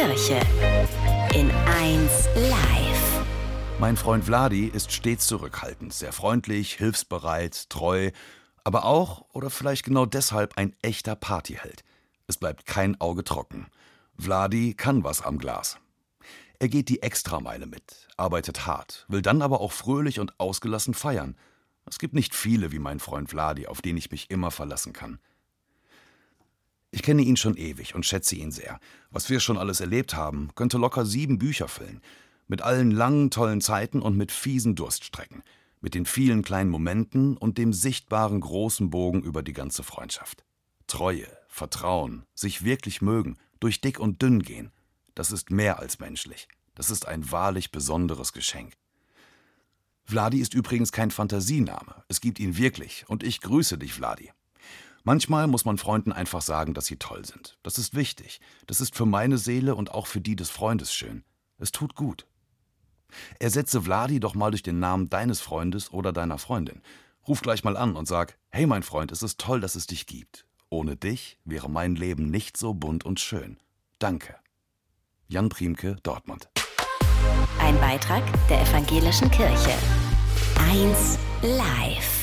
Kirche. In 1 Live. Mein Freund Vladi ist stets zurückhaltend, sehr freundlich, hilfsbereit, treu, aber auch, oder vielleicht genau deshalb, ein echter Partyheld. Es bleibt kein Auge trocken. Vladi kann was am Glas. Er geht die Extrameile mit, arbeitet hart, will dann aber auch fröhlich und ausgelassen feiern. Es gibt nicht viele wie mein Freund Vladi, auf den ich mich immer verlassen kann. Ich kenne ihn schon ewig und schätze ihn sehr. Was wir schon alles erlebt haben, könnte locker 7 Bücher füllen. Mit allen langen, tollen Zeiten und mit fiesen Durststrecken. Mit den vielen kleinen Momenten und dem sichtbaren großen Bogen über die ganze Freundschaft. Treue, Vertrauen, sich wirklich mögen, durch dick und dünn gehen. Das ist mehr als menschlich. Das ist ein wahrlich besonderes Geschenk. Vladi ist übrigens kein Fantasiename. Es gibt ihn wirklich und ich grüße dich, Vladi. Manchmal muss man Freunden einfach sagen, dass sie toll sind. Das ist wichtig. Das ist für meine Seele und auch für die des Freundes schön. Es tut gut. Ersetze Vladi doch mal durch den Namen deines Freundes oder deiner Freundin. Ruf gleich mal an und sag: Hey mein Freund, es ist toll, dass es dich gibt. Ohne dich wäre mein Leben nicht so bunt und schön. Danke. Jan Priemke, Dortmund. Ein Beitrag der Evangelischen Kirche. 1 Live.